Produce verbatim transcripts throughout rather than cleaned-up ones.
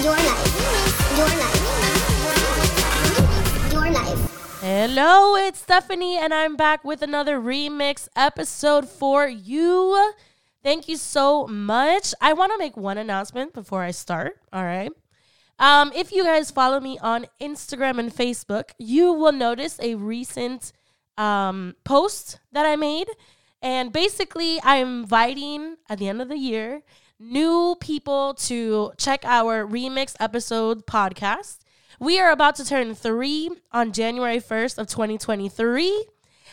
Your life. Your life. Your life. Hello, it's Stephanie, and I'm back with another remix episode for you. Thank you so much. I want to make one announcement before I start, all right? Um, if you guys follow me on Instagram and Facebook, you will notice a recent um, post that I made. And basically, I'm inviting, at the end of the year, new people to check our remix episode podcast. We are about to turn three on January first of twenty twenty-three.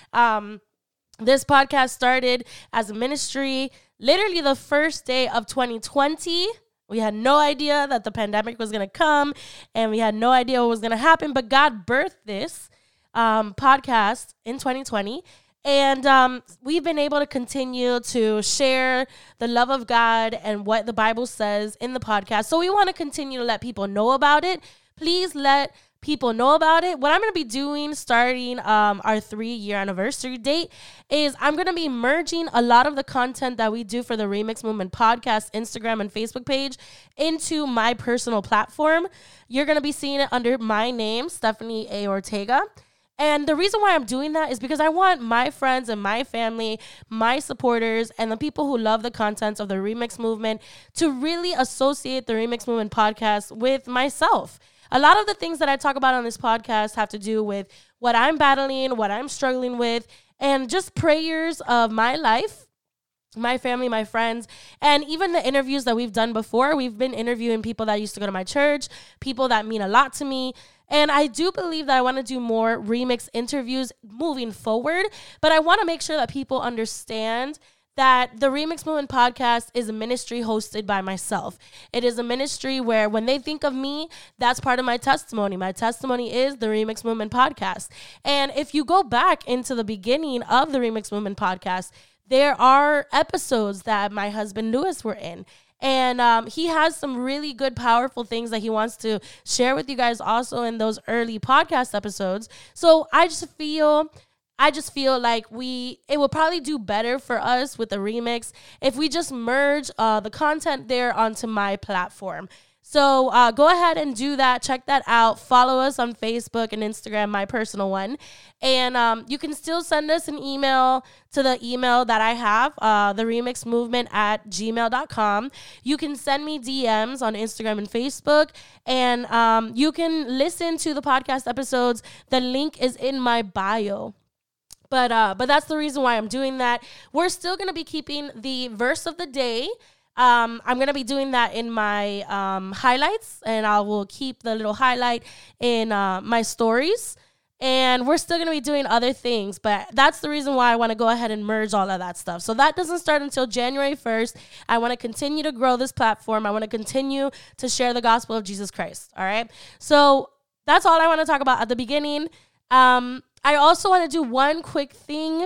Um, this podcast started as a ministry literally the first day of twenty twenty. We had no idea that the pandemic was going to come, and we had no idea what was going to happen, but God birthed this um, podcast in twenty twenty. And um, we've been able to continue to share the love of God and what the Bible says in the podcast. So we want to continue to let people know about it. Please let people know about it. What I'm going to be doing starting um, our three-year anniversary date is I'm going to be merging a lot of the content that we do for the Remix Movement podcast, Instagram, and Facebook page into my personal platform. You're going to be seeing it under my name, Stephanie A. Ortega. And the reason why I'm doing that is because I want my friends and my family, my supporters, and the people who love the content of the Remix Movement to really associate the Remix Movement podcast with myself. A lot of the things that I talk about on this podcast have to do with what I'm battling, what I'm struggling with, and just prayers of my life, my family, my friends, and even the interviews that we've done before. We've been interviewing people that used to go to my church, people that mean a lot to me. And I do believe that I want to do more remix interviews moving forward, but I want to make sure that people understand that the Remix Movement podcast is a ministry hosted by myself. It is a ministry where when they think of me, that's part of my testimony. My testimony is the Remix Movement podcast. And if you go back into the beginning of the Remix Movement podcast, there are episodes that my husband Lewis were in. And um, he has some really good, powerful things that he wants to share with you guys also in those early podcast episodes. So I just feel, I just feel like we, it will probably do better for us with the remix if we just merge uh, the content there onto my platform. So uh, go ahead and do that. Check that out. Follow us on Facebook and Instagram, my personal one. And um, you can still send us an email to the email that I have, uh, the remix movement at gmail dot com. You can send me D Ms on Instagram and Facebook. And um, you can listen to the podcast episodes. The link is in my bio. But, uh, but that's the reason why I'm doing that. We're still going to be keeping the verse of the day. Um, I'm going to be doing that in my um, highlights, and I will keep the little highlight in uh, my stories. And we're still going to be doing other things, but that's the reason why I want to go ahead and merge all of that stuff. So that doesn't start until January first. I want to continue to grow this platform. I want to continue to share the gospel of Jesus Christ. All right. So that's all I want to talk about at the beginning. Um, I also want to do one quick thing.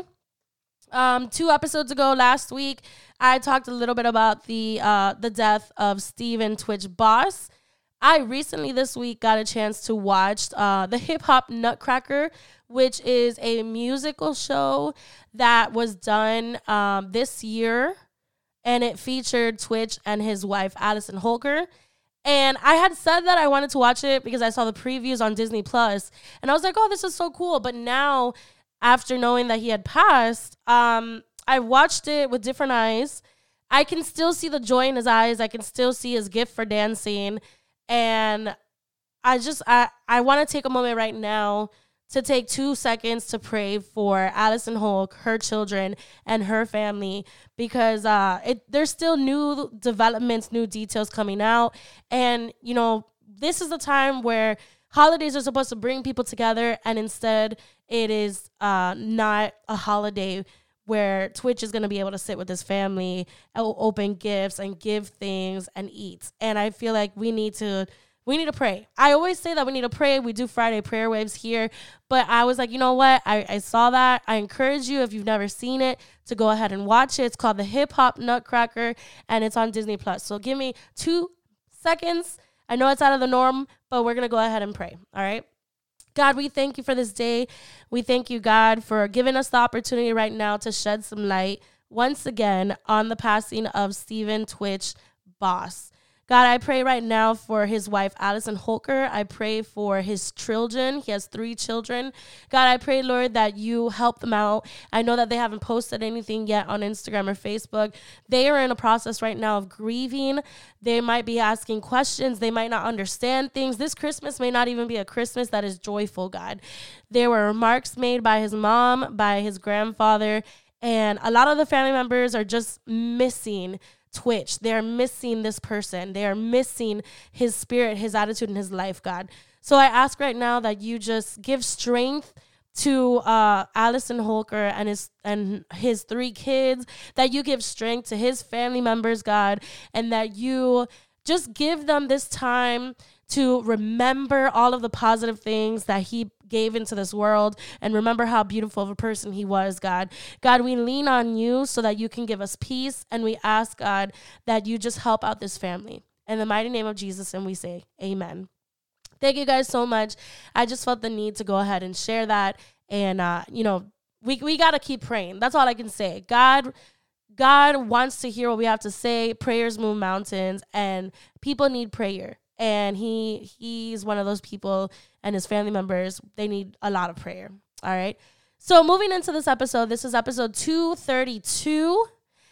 Um, two episodes ago, last week, I talked a little bit about the uh, the death of Stephen Twitch Boss. I recently this week got a chance to watch uh, the Hip Hop Nutcracker, which is a musical show that was done um, this year, and it featured Twitch and his wife, Allison Holker. And I had said that I wanted to watch it because I saw the previews on Disney Plus, and I was like, oh, this is so cool. But now, after knowing that he had passed, um, I watched it with different eyes. I can still see the joy in his eyes. I can still see his gift for dancing. And I just, I, I want to take a moment right now to take two seconds to pray for Allison Holk, her children, and her family, because uh, it there's still new developments, new details coming out. And, you know, this is the time where holidays are supposed to bring people together, and instead it is uh, not a holiday where Twitch is going to be able to sit with his family, open gifts, and give things and eat. And I feel like we need to we need to pray. I always say that we need to pray. We do Friday prayer waves here. But I was like, you know what? I, I saw that. I encourage you, if you've never seen it, to go ahead and watch it. It's called the Hip Hop Nutcracker, and it's on Disney Plus. So give me two seconds. I know it's out of the norm, but we're going to go ahead and pray. All right? God, we thank you for this day. We thank you, God, for giving us the opportunity right now to shed some light once again on the passing of Stephen Twitch Boss. God, I pray right now for his wife, Allison Holker. I pray for his children. He has three children. God, I pray, Lord, that you help them out. I know that they haven't posted anything yet on Instagram or Facebook. They are in a process right now of grieving. They might be asking questions. They might not understand things. This Christmas may not even be a Christmas that is joyful, God. There were remarks made by his mom, by his grandfather, and a lot of the family members are just missing Twitch. They're missing this person. They are missing his spirit, his attitude, and his life, God. So I ask right now that you just give strength to uh, Allison Holker and his and his three kids, that you give strength to his family members, God, and that you just give them this time to remember all of the positive things that he gave into this world and remember how beautiful of a person he was, God. God, we lean on you so that you can give us peace, and we ask, God, that you just help out this family. In the mighty name of Jesus, and we say amen. Thank you guys so much. I just felt the need to go ahead and share that, and, uh, you know, we, we got to keep praying. That's all I can say. God God wants to hear what we have to say. Prayers move mountains, and people need prayer. And he he's one of those people, and his family members, they need a lot of prayer. All right. So moving into this episode, this is episode two thirty-two.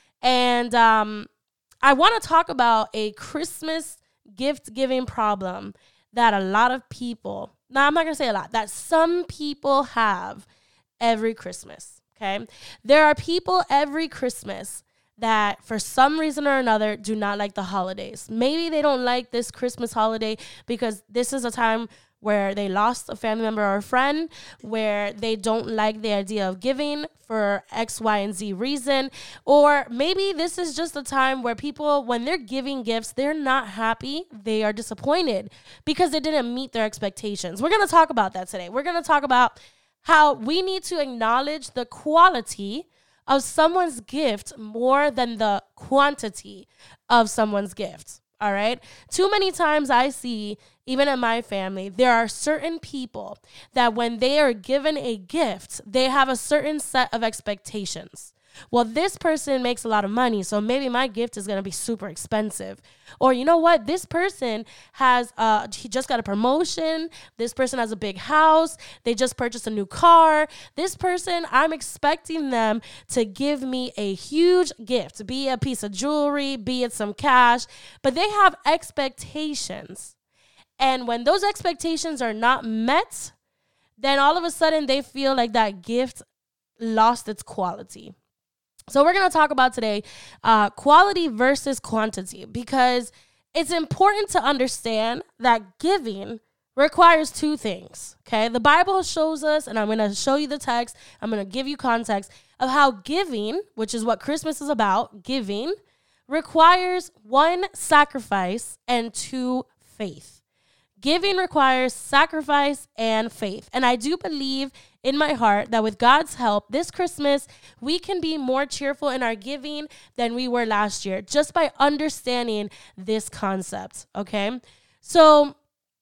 And um, I want to talk about a Christmas gift giving problem that a lot of people, now I'm not going to say a lot, that some people have every Christmas. Okay. There are people every Christmas that for some reason or another do not like the holidays. Maybe they don't like this Christmas holiday because this is a time where they lost a family member or a friend, where they don't like the idea of giving for X, Y, and Z reason. Or maybe this is just a time where people, when they're giving gifts, they're not happy. They are disappointed because they didn't meet their expectations. We're going to talk about that today. We're going to talk about how we need to acknowledge the quality of someone's gift more than the quantity of someone's gift. All right. Too many times I see, even in my family, there are certain people that when they are given a gift, they have a certain set of expectations. Well, this person makes a lot of money, so maybe my gift is going to be super expensive. Or you know what? This person has, uh, he just got a promotion. This person has a big house. They just purchased a new car. This person, I'm expecting them to give me a huge gift, be it a piece of jewelry, be it some cash, but they have expectations. And when those expectations are not met, then all of a sudden they feel like that gift lost its quality. So we're going to talk about today uh, quality versus quantity, because it's important to understand that giving requires two things, okay? The Bible shows us, and I'm going to show you the text, I'm going to give you context of how giving, which is what Christmas is about, giving, requires one, sacrifice, and two, faith. Giving requires sacrifice and faith. And I do believe in my heart that with God's help, this Christmas, we can be more cheerful in our giving than we were last year, just by understanding this concept, okay? So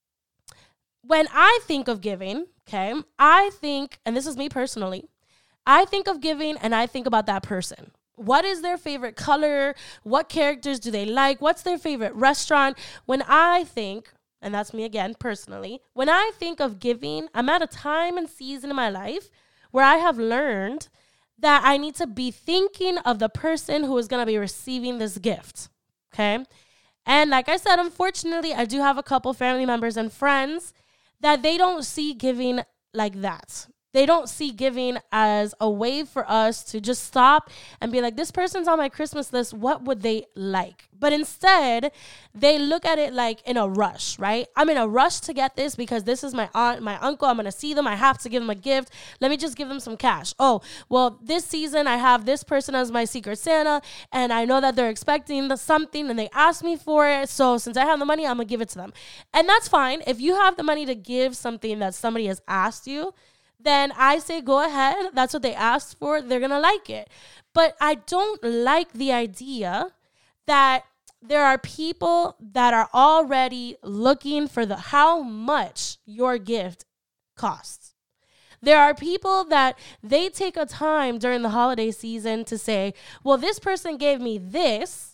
when I think of giving, okay, I think, and this is me personally, I think of giving and I think about that person. What is their favorite color? What characters do they like? What's their favorite restaurant? When I think, and that's me again, personally, when I think of giving, I'm at a time and season in my life where I have learned that I need to be thinking of the person who is going to be receiving this gift, okay? And like I said, unfortunately, I do have a couple family members and friends that they don't see giving like that. They don't see giving as a way for us to just stop and be like, this person's on my Christmas list. What would they like? But instead, they look at it like in a rush, right? I'm in a rush to get this because this is my aunt, my uncle. I'm going to see them. I have to give them a gift. Let me just give them some cash. Oh, well, this season I have this person as my Secret Santa, and I know that they're expecting the something and they asked me for it. So since I have the money, I'm going to give it to them. And that's fine. If you have the money to give something that somebody has asked you, then I say go ahead. That's what they asked for. They're going to like it. But I don't like the idea that there are people that are already looking for the how much your gift costs. There are people that they take a time during the holiday season to say, well, this person gave me this,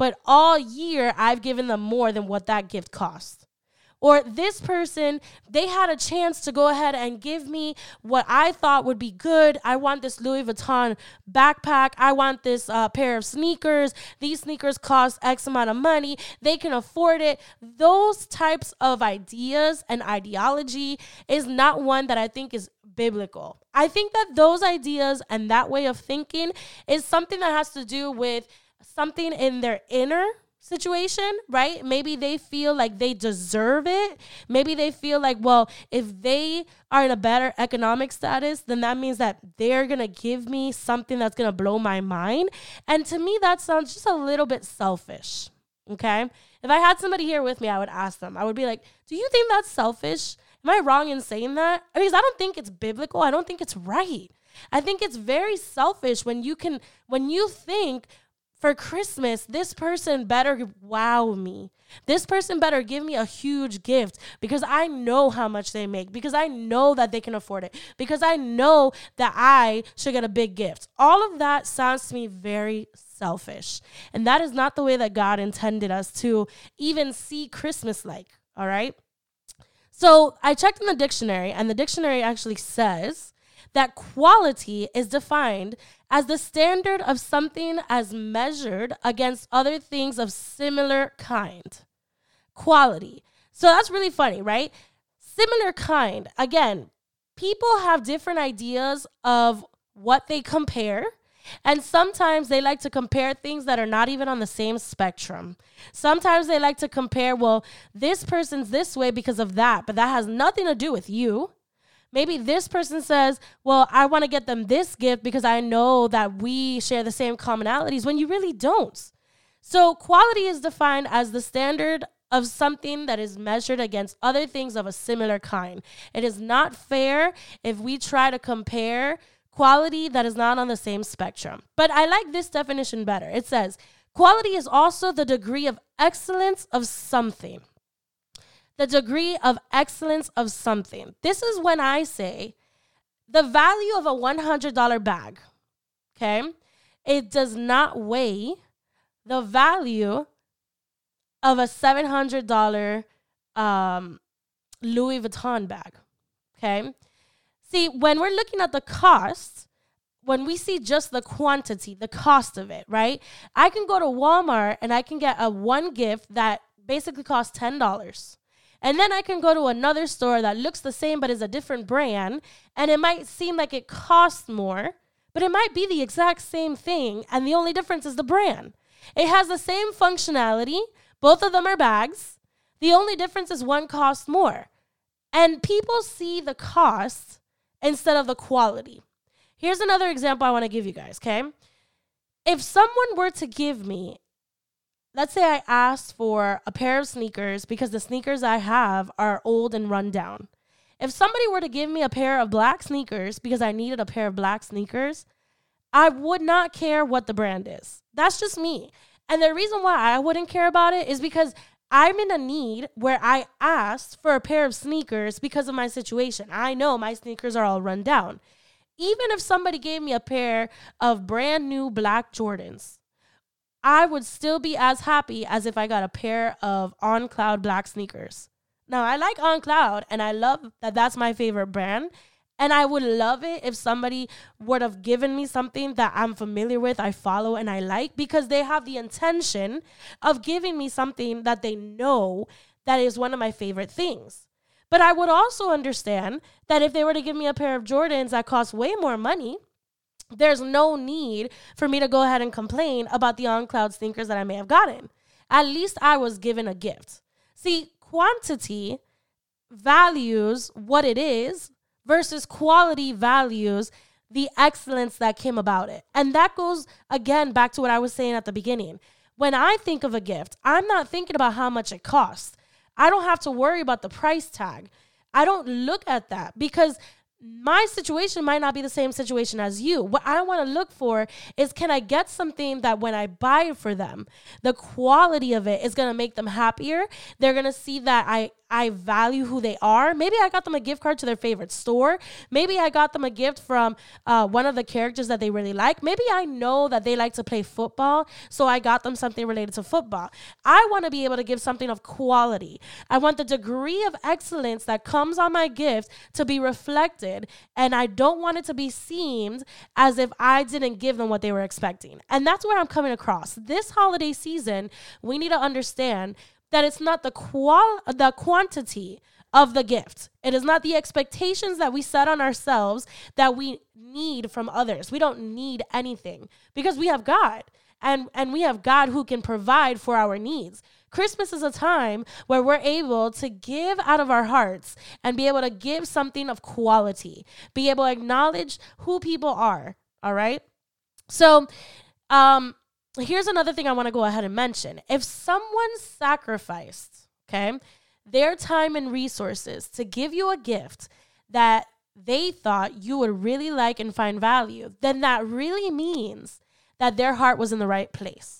but all year I've given them more than what that gift cost. Or this person, they had a chance to go ahead and give me what I thought would be good. I want this Louis Vuitton backpack. I want this uh, pair of sneakers. These sneakers cost X amount of money. They can afford it. Those types of ideas and ideology is not one that I think is biblical. I think that those ideas and that way of thinking is something that has to do with something in their inner situation, right? Maybe they feel like they deserve it. Maybe they feel like, well, if they are in a better economic status, then that means that they're going to give me something that's going to blow my mind. And to me, that sounds just a little bit selfish, okay? If I had somebody here with me, I would ask them. I would be like, do you think that's selfish? Am I wrong in saying that? I mean, because I don't think it's biblical. I don't think it's right. I think it's very selfish when you can, when you think, for Christmas, this person better wow me. This person better give me a huge gift because I know how much they make, because I know that they can afford it, because I know that I should get a big gift. All of that sounds to me very selfish. And that is not the way that God intended us to even see Christmas like, all right? So I checked in the dictionary, and the dictionary actually says that quality is defined as the standard of something as measured against other things of similar kind. Quality. So that's really funny, right? Similar kind. Again, people have different ideas of what they compare. And sometimes they like to compare things that are not even on the same spectrum. Sometimes they like to compare, well, this person's this way because of that, but that has nothing to do with you. Maybe this person says, well, I want to get them this gift because I know that we share the same commonalities, when you really don't. So quality is defined as the standard of something that is measured against other things of a similar kind. It is not fair if we try to compare quality that is not on the same spectrum. But I like this definition better. It says, quality is also the degree of excellence of something. The degree of excellence of something. This is when I say the value of a one hundred dollars bag, okay, it does not weigh the value of a seven hundred dollars um, Louis Vuitton bag, okay? See, when we're looking at the cost, when we see just the quantity, the cost of it, right? I can go to Walmart and I can get a one gift that basically costs ten dollars. And then I can go to another store that looks the same but is a different brand, and it might seem like it costs more, but it might be the exact same thing, and the only difference is the brand. It has the same functionality. Both of them are bags. The only difference is one costs more. And people see the cost instead of the quality. Here's another example I want to give you guys, okay? If someone were to give me, let's say I asked for a pair of sneakers because the sneakers I have are old and run down. If somebody were to give me a pair of black sneakers because I needed a pair of black sneakers, I would not care what the brand is. That's just me. And the reason why I wouldn't care about it is because I'm in a need where I asked for a pair of sneakers because of my situation. I know my sneakers are all run down. Even if somebody gave me a pair of brand new black Jordans, I would still be as happy as if I got a pair of On Cloud black sneakers. Now, I like On Cloud, and I love that that's my favorite brand. And I would love it if somebody would have given me something that I'm familiar with, I follow, and I like, because they have the intention of giving me something that they know that is one of my favorite things. But I would also understand that if they were to give me a pair of Jordans that cost way more money, there's no need for me to go ahead and complain about the On Cloud sneakers that I may have gotten. At least I was given a gift. See, quantity values what it is versus quality values the excellence that came about it. And that goes, again, back to what I was saying at the beginning. When I think of a gift, I'm not thinking about how much it costs. I don't have to worry about the price tag. I don't look at that because my situation might not be the same situation as you. What I want to look for is, can I get something that when I buy it for them, the quality of it is going to make them happier. They're going to see that I, I value who they are. Maybe I got them a gift card to their favorite store. Maybe I got them a gift from uh, one of the characters that they really like. Maybe I know that they like to play football, so I got them something related to football. I want to be able to give something of quality. I want the degree of excellence that comes on my gift to be reflected, and I don't want it to be seen as if I didn't give them what they were expecting. And that's where I'm coming across. This holiday season, we need to understand that it's not the qual the quantity of the gift. It is not the expectations that we set on ourselves that we need from others. We don't need anything because we have God, and, and we have God who can provide for our needs. Christmas is a time where we're able to give out of our hearts and be able to give something of quality, be able to acknowledge who people are, all right? So, um, here's another thing I want to go ahead and mention. If someone sacrificed, okay, their time and resources to give you a gift that they thought you would really like and find value, then that really means that their heart was in the right place.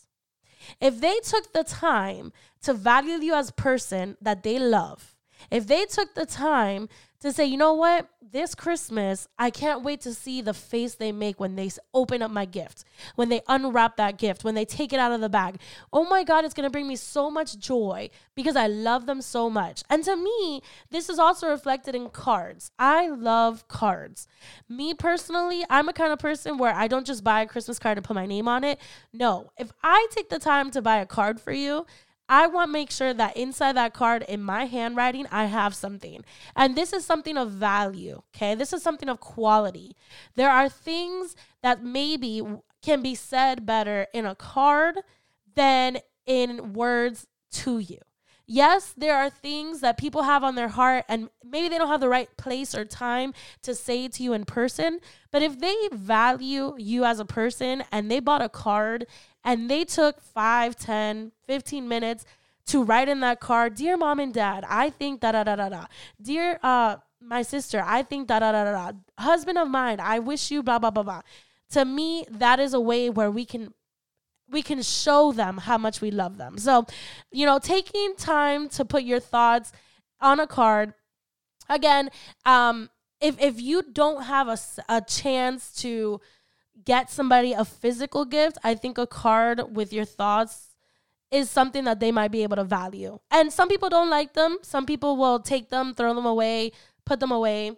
If they took the time to value you as a person that they love, if they took the time to say, you know what, this Christmas, I can't wait to see the face they make when they open up my gift, when they unwrap that gift, when they take it out of the bag. Oh my God, it's going to bring me so much joy because I love them so much. And to me, this is also reflected in cards. I love cards. Me personally, I'm a kind of person where I don't just buy a Christmas card and put my name on it. No, if I take the time to buy a card for you, I want to make sure that inside that card, in my handwriting, I have something. And this is something of value, okay? This is something of quality. There are things that maybe can be said better in a card than in words to you. Yes, there are things that people have on their heart, and maybe they don't have the right place or time to say it to you in person. But if they value you as a person and they bought a card and they took five, ten, fifteen minutes to write in that card, dear mom and dad, I think da da da da da. Dear uh my sister, I think da da da da da. Husband of mine, I wish you blah blah blah blah. To me, that is a way where we can we can show them how much we love them. So, you know, taking time to put your thoughts on a card. Again, um, if if you don't have a, a chance to get somebody a physical gift, I think a card with your thoughts is something that they might be able to value. And some people don't like them. Some people will take them, throw them away, put them away.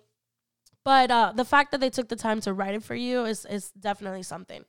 But uh, the fact that they took the time to write it for you is, is definitely something.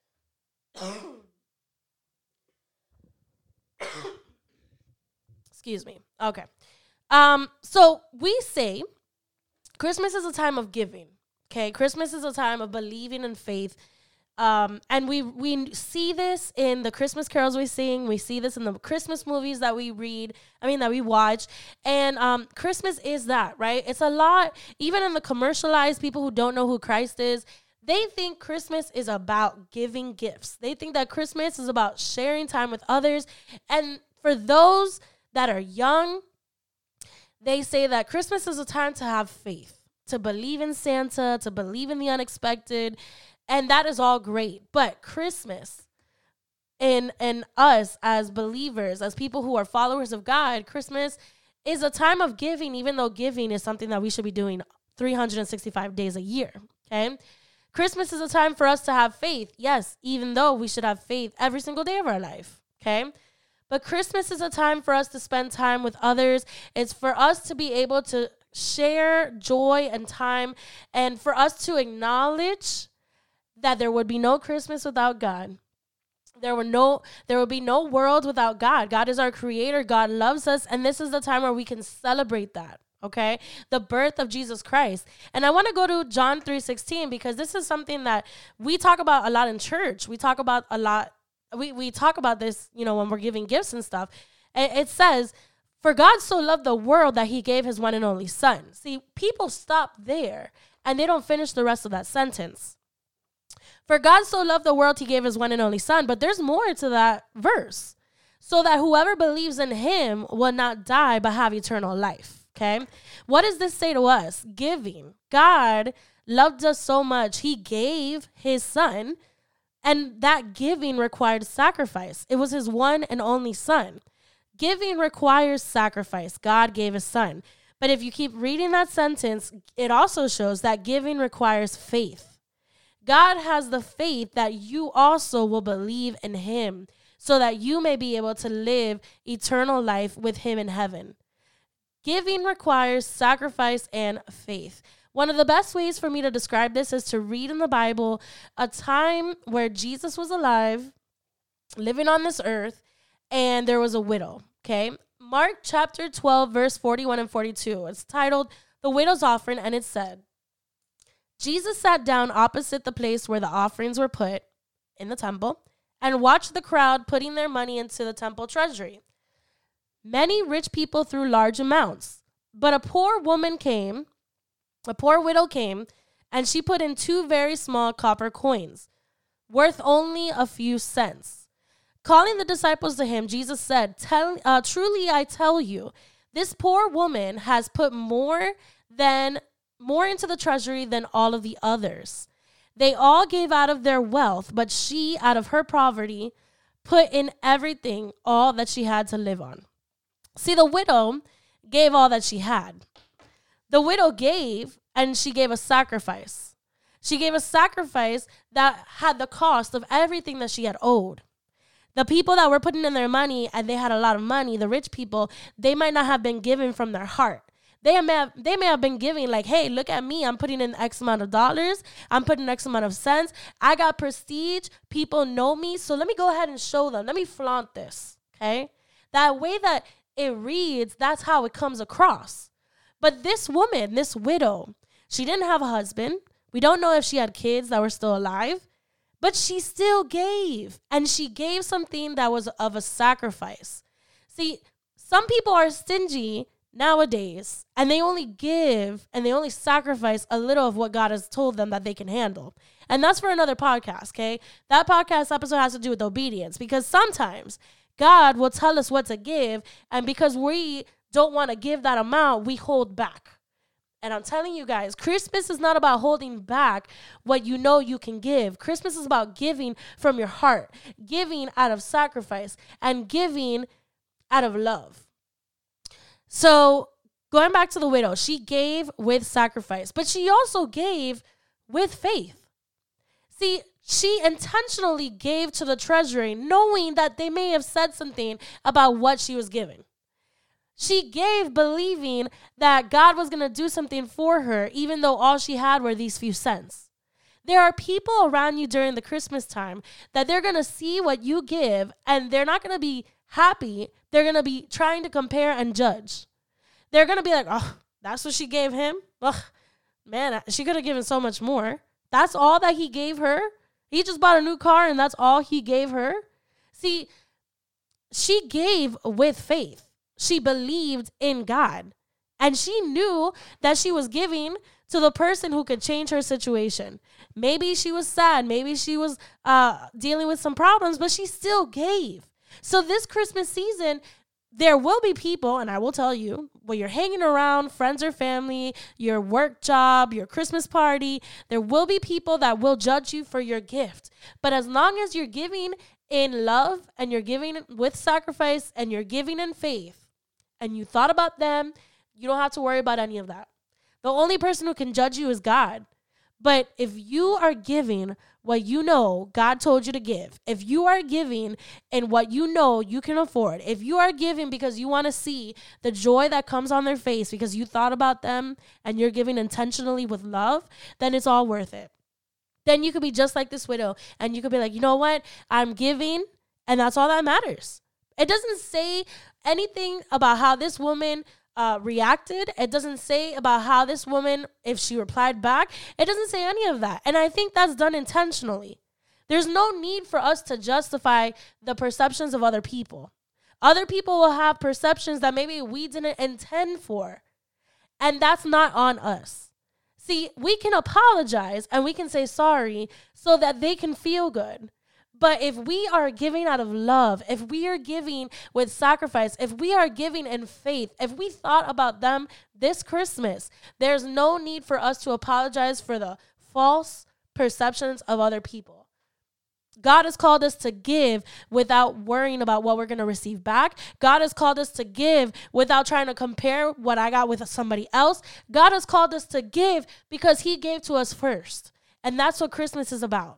Excuse me. Okay. Um, so we say Christmas is a time of giving. Okay. Christmas is a time of believing in faith. Um, and we, we see this in the Christmas carols we sing. We see this in the Christmas movies that we read. I mean, that we watch. And, um, Christmas is that, right? It's a lot, even in the commercialized people who don't know who Christ is, they think Christmas is about giving gifts. They think that Christmas is about sharing time with others. And for those that are young, they say that Christmas is a time to have faith, to believe in Santa, to believe in the unexpected. And that is all great. But Christmas, in, in us as believers, as people who are followers of God, Christmas is a time of giving, even though giving is something that we should be doing three hundred sixty-five days a year, okay? Christmas is a time for us to have faith. Yes, even though we should have faith every single day of our life, okay? But Christmas is a time for us to spend time with others. It's for us to be able to share joy and time, and for us to acknowledge that there would be no Christmas without God. There were no, there will be no world without God. God is our creator. God loves us. And this is the time where we can celebrate that. Okay, the birth of Jesus Christ. And I want to go to John three sixteen because this is something that we talk about a lot in church. We talk about a lot. We, we talk about this, you know, when we're giving gifts and stuff. It, it says, for God so loved the world that he gave his one and only son. See, people stop there and they don't finish the rest of that sentence. For God so loved the world, he gave his one and only son. But there's more to that verse. So that whoever believes in him will not die but have eternal life. Okay. What does this say to us? Giving. God loved us so much. He gave his son, and that giving required sacrifice. It was his one and only son. Giving requires sacrifice. God gave his son. But if you keep reading that sentence, it also shows that giving requires faith. God has the faith that you also will believe in him so that you may be able to live eternal life with him in heaven. Giving requires sacrifice and faith. One of the best ways for me to describe this is to read in the Bible a time where Jesus was alive, living on this earth, and there was a widow, okay? Mark chapter twelve, verse forty-one and forty-two. It's titled, The Widow's Offering, and it said, Jesus sat down opposite the place where the offerings were put in the temple and watched the crowd putting their money into the temple treasury. Many rich people threw large amounts, but a poor woman came, a poor widow came, and she put in two very small copper coins, worth only a few cents. Calling the disciples to him, Jesus said, "Tell, uh, truly I tell you, this poor woman has put more than more into the treasury than all of the others. They all gave out of their wealth, but she, out of her poverty, put in everything, all that she had to live on." See, the widow gave all that she had. The widow gave, and she gave a sacrifice. She gave a sacrifice that had the cost of everything that she had owed. The people that were putting in their money, and they had a lot of money, the rich people, they might not have been giving from their heart. They may have, they may have been giving like, hey, look at me. I'm putting in X amount of dollars. I'm putting X amount of cents. I got prestige. People know me. So let me go ahead and show them. Let me flaunt this, okay? That way that it reads, that's how it comes across. But this woman, this widow, she didn't have a husband. We don't know if she had kids that were still alive. But she still gave. And she gave something that was of a sacrifice. See, some people are stingy nowadays, and they only give and they only sacrifice a little of what God has told them that they can handle. And that's for another podcast, okay? That podcast episode has to do with obedience, because sometimes God will tell us what to give, and because we don't want to give that amount, we hold back. And I'm telling you guys, Christmas is not about holding back what you know you can give. Christmas is about giving from your heart, giving out of sacrifice, and giving out of love. So going back to the widow, she gave with sacrifice, but she also gave with faith. See, she intentionally gave to the treasury, knowing that they may have said something about what she was giving. She gave believing that God was going to do something for her, even though all she had were these few cents. There are people around you during the Christmas time that they're going to see what you give, and they're not going to be happy. They're going to be trying to compare and judge. They're going to be like, oh, that's what she gave him? Ugh, man, she could have given so much more. That's all that he gave her? He just bought a new car and that's all he gave her? See, she gave with faith. She believed in God. And she knew that she was giving to the person who could change her situation. Maybe she was sad. Maybe she was uh, dealing with some problems, but she still gave. So this Christmas season, there will be people, and I will tell you, when you're hanging around friends or family, your work job, your Christmas party, there will be people that will judge you for your gift. But as long as you're giving in love and you're giving with sacrifice and you're giving in faith and you thought about them, you don't have to worry about any of that. The only person who can judge you is God. But if you are giving what you know God told you to give, if you are giving in what you know you can afford, if you are giving because you want to see the joy that comes on their face because you thought about them and you're giving intentionally with love, then it's all worth it. Then you could be just like this widow and you could be like, you know what? I'm giving, and that's all that matters. It doesn't say anything about how this woman Uh, reacted. It doesn't say about how this woman, if she replied back. It doesn't say any of that. And I think that's done intentionally. There's no need for us to justify the perceptions of other people. Other people will have perceptions that maybe we didn't intend for. And that's not on us. See, we can apologize and we can say sorry so that they can feel good. But if we are giving out of love, if we are giving with sacrifice, if we are giving in faith, if we thought about them this Christmas, there's no need for us to apologize for the false perceptions of other people. God has called us to give without worrying about what we're going to receive back. God has called us to give without trying to compare what I got with somebody else. God has called us to give because he gave to us first. And that's what Christmas is about.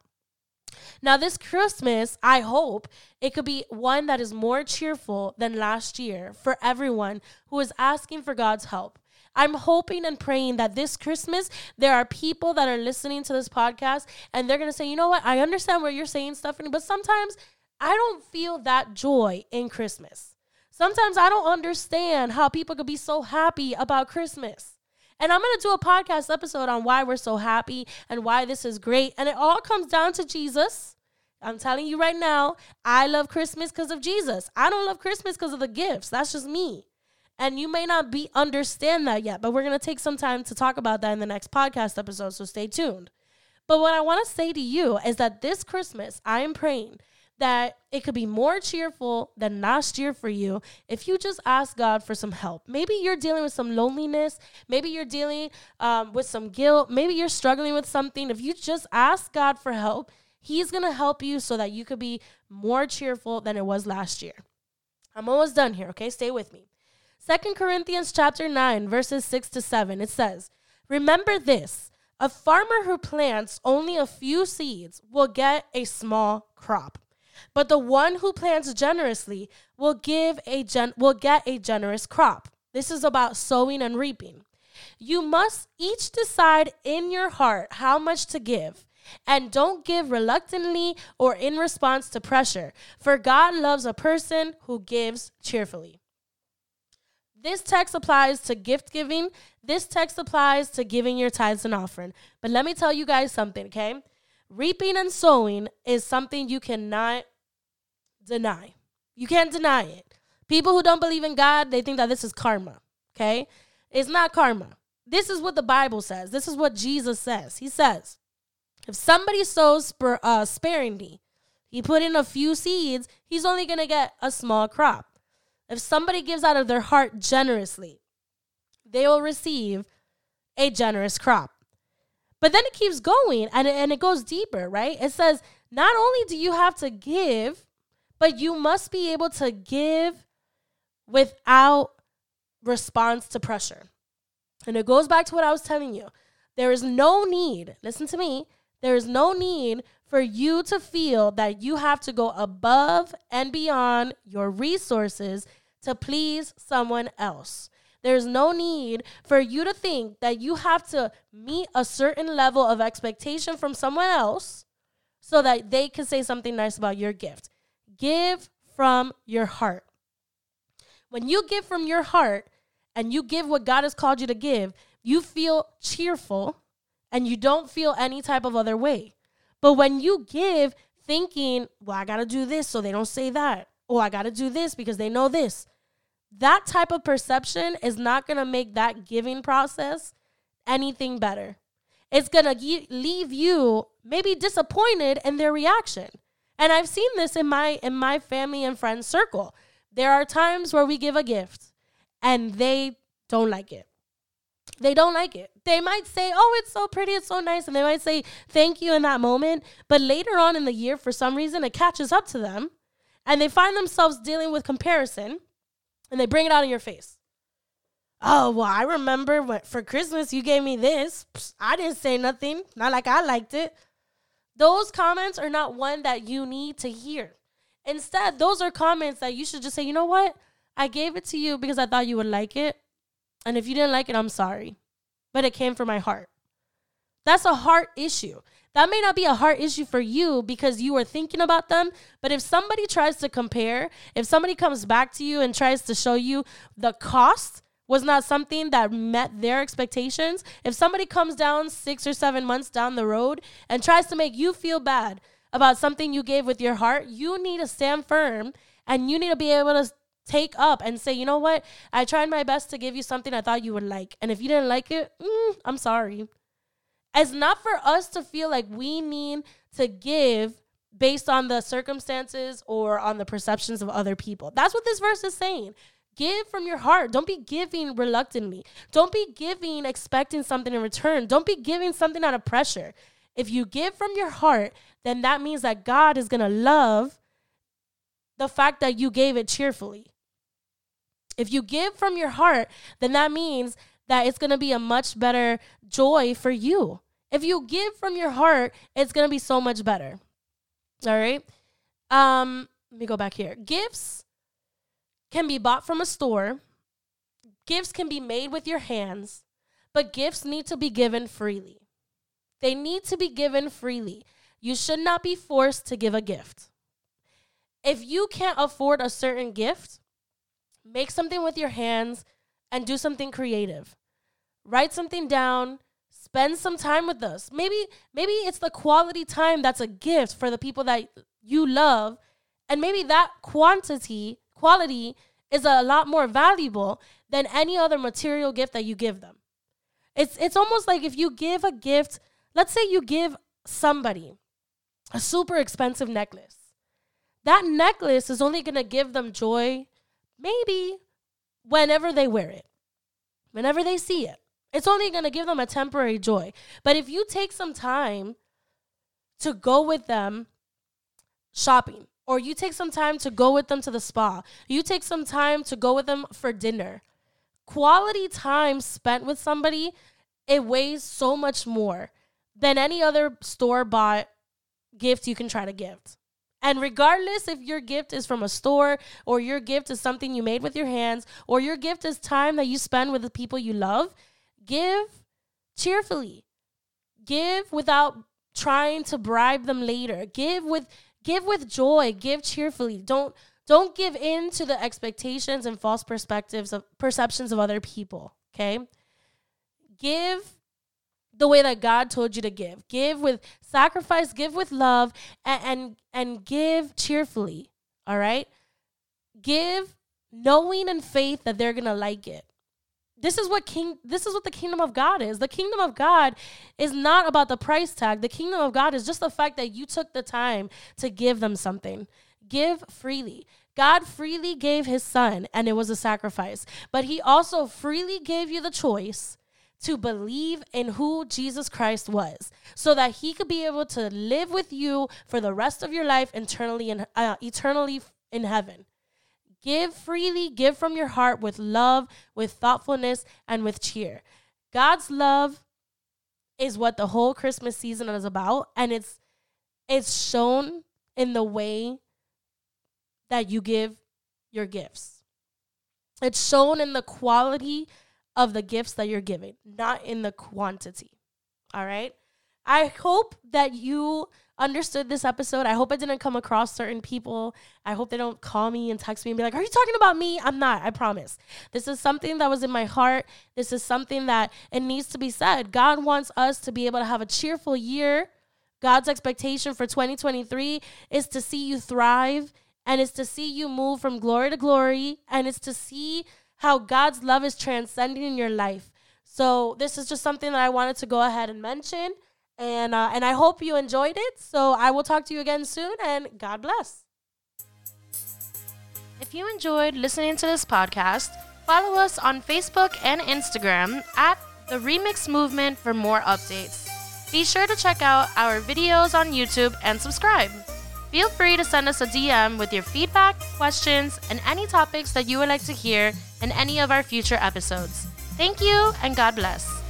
Now, this Christmas, I hope it could be one that is more cheerful than last year for everyone who is asking for God's help. I'm hoping and praying that this Christmas, there are people that are listening to this podcast and they're going to say, you know what? I understand what you're saying, Stephanie, but sometimes I don't feel that joy in Christmas. Sometimes I don't understand how people could be so happy about Christmas. And I'm going to do a podcast episode on why we're so happy and why this is great. And it all comes down to Jesus. I'm telling you right now, I love Christmas because of Jesus. I don't love Christmas because of the gifts. That's just me. And you may not be understand that yet, but we're going to take some time to talk about that in the next podcast episode, so stay tuned. But what I want to say to you is that this Christmas, I am praying that it could be more cheerful than last year for you if you just ask God for some help. Maybe you're dealing with some loneliness. Maybe you're dealing um, with some guilt. Maybe you're struggling with something. If you just ask God for help, he's going to help you so that you could be more cheerful than it was last year. I'm almost done here, okay? Stay with me. Second Corinthians chapter nine, verses six to seven, it says, remember this, a farmer who plants only a few seeds will get a small crop, but the one who plants generously will give a gen- will get a generous crop. This is about sowing and reaping. You must each decide in your heart how much to give, and don't give reluctantly or in response to pressure, for God loves a person who gives cheerfully. This text applies to gift giving. This text applies to giving your tithes and offering. But let me tell you guys something, okay? Reaping and sowing is something you cannot deny. You can't deny it. People who don't believe in God, they think that this is karma, okay? It's not karma. This is what the Bible says. This is what Jesus says. He says, if somebody sows spar- uh, sparingly, he put in a few seeds, he's only going to get a small crop. If somebody gives out of their heart generously, they will receive a generous crop. But then it keeps going and it, and it goes deeper, right? It says, not only do you have to give, but you must be able to give without response to pressure. And it goes back to what I was telling you. There is no need, listen to me, there is no need for you to feel that you have to go above and beyond your resources to please someone else. There's no need for you to think that you have to meet a certain level of expectation from someone else so that they can say something nice about your gift. Give from your heart. When you give from your heart and you give what God has called you to give, you feel cheerful and you don't feel any type of other way. But when you give thinking, well, I got to do this so they don't say that. Oh, I got to do this because they know this. That type of perception is not going to make that giving process anything better. It's going to ge- leave you maybe disappointed in their reaction. And I've seen this in my in my family and friends circle. There are times where we give a gift and they don't like it. They don't like it. They might say, oh, it's so pretty, it's so nice. And they might say thank you in that moment. But later on in the year, for some reason, it catches up to them. And they find themselves dealing with comparison. And they bring it out in your face. Oh, well, I remember when, for Christmas, you gave me this. Psst, I didn't say nothing. Not like I liked it. Those comments are not one that you need to hear. Instead, those are comments that you should just say, you know what? I gave it to you because I thought you would like it. And if you didn't like it, I'm sorry. But it came from my heart. That's a heart issue. That may not be a heart issue for you because you were thinking about them. But if somebody tries to compare, if somebody comes back to you and tries to show you the cost was not something that met their expectations, if somebody comes down six or seven months down the road and tries to make you feel bad about something you gave with your heart, you need to stand firm and you need to be able to take up and say, you know what? I tried my best to give you something I thought you would like. And if you didn't like it, mm, I'm sorry. It's not for us to feel like we need to give based on the circumstances or on the perceptions of other people. That's what this verse is saying. Give from your heart. Don't be giving reluctantly. Don't be giving expecting something in return. Don't be giving something out of pressure. If you give from your heart, then that means that God is going to love the fact that you gave it cheerfully. If you give from your heart, then that means that it's going to be a much better joy for you. If you give from your heart, it's going to be so much better. All right. Um, let me go back here. Gifts can be bought from a store. Gifts can be made with your hands, but gifts need to be given freely. They need to be given freely. You should not be forced to give a gift. If you can't afford a certain gift, make something with your hands and do something creative. Write something down. Spend some time with us. Maybe, maybe it's the quality time that's a gift for the people that you love. And maybe that quantity, quality is a lot more valuable than any other material gift that you give them. It's, it's almost like if you give a gift, let's say you give somebody a super expensive necklace. That necklace is only going to give them joy maybe whenever they wear it, whenever they see it. It's only going to give them a temporary joy. But if you take some time to go with them shopping, or you take some time to go with them to the spa, you take some time to go with them for dinner, quality time spent with somebody, it weighs so much more than any other store-bought gift you can try to give. And regardless if your gift is from a store or your gift is something you made with your hands or your gift is time that you spend with the people you love, give cheerfully. Give without trying to bribe them later. Give with give with joy. Give cheerfully. Don't don't give in to the expectations and false perspectives of perceptions of other people. Okay? Give the way that God told you to give. Give with sacrifice, give with love, and and, and give cheerfully. All right? Give knowing in faith that they're gonna like it. This is what king. This is what the kingdom of God is. The kingdom of God is not about the price tag. The kingdom of God is just the fact that you took the time to give them something. Give freely. God freely gave his son, and it was a sacrifice. But he also freely gave you the choice to believe in who Jesus Christ was, so that he could be able to live with you for the rest of your life eternally in uh, eternally in heaven. Give freely, give from your heart with love, with thoughtfulness, and with cheer. God's love is what the whole Christmas season is about, and it's it's shown in the way that you give your gifts. It's shown in the quality of the gifts that you're giving, not in the quantity. All right? I hope that you understood this episode. I hope I didn't come across certain people. I hope they don't call me and text me and be like, are you talking about me? I'm not, I promise. This is something that was in my heart. This is something that it needs to be said. God wants us to be able to have a cheerful year. God's expectation for twenty twenty-three is to see you thrive, and it's to see you move from glory to glory, and it's to see how God's love is transcending in your life. So this is just something that I wanted to go ahead and mention. And uh, and I hope you enjoyed it. So I will talk to you again soon, and God bless. If you enjoyed listening to this podcast, follow us on Facebook and Instagram at The Remix Movement for more updates. Be sure to check out our videos on YouTube and subscribe. Feel free to send us a D M with your feedback, questions, and any topics that you would like to hear in any of our future episodes. Thank you, and God bless.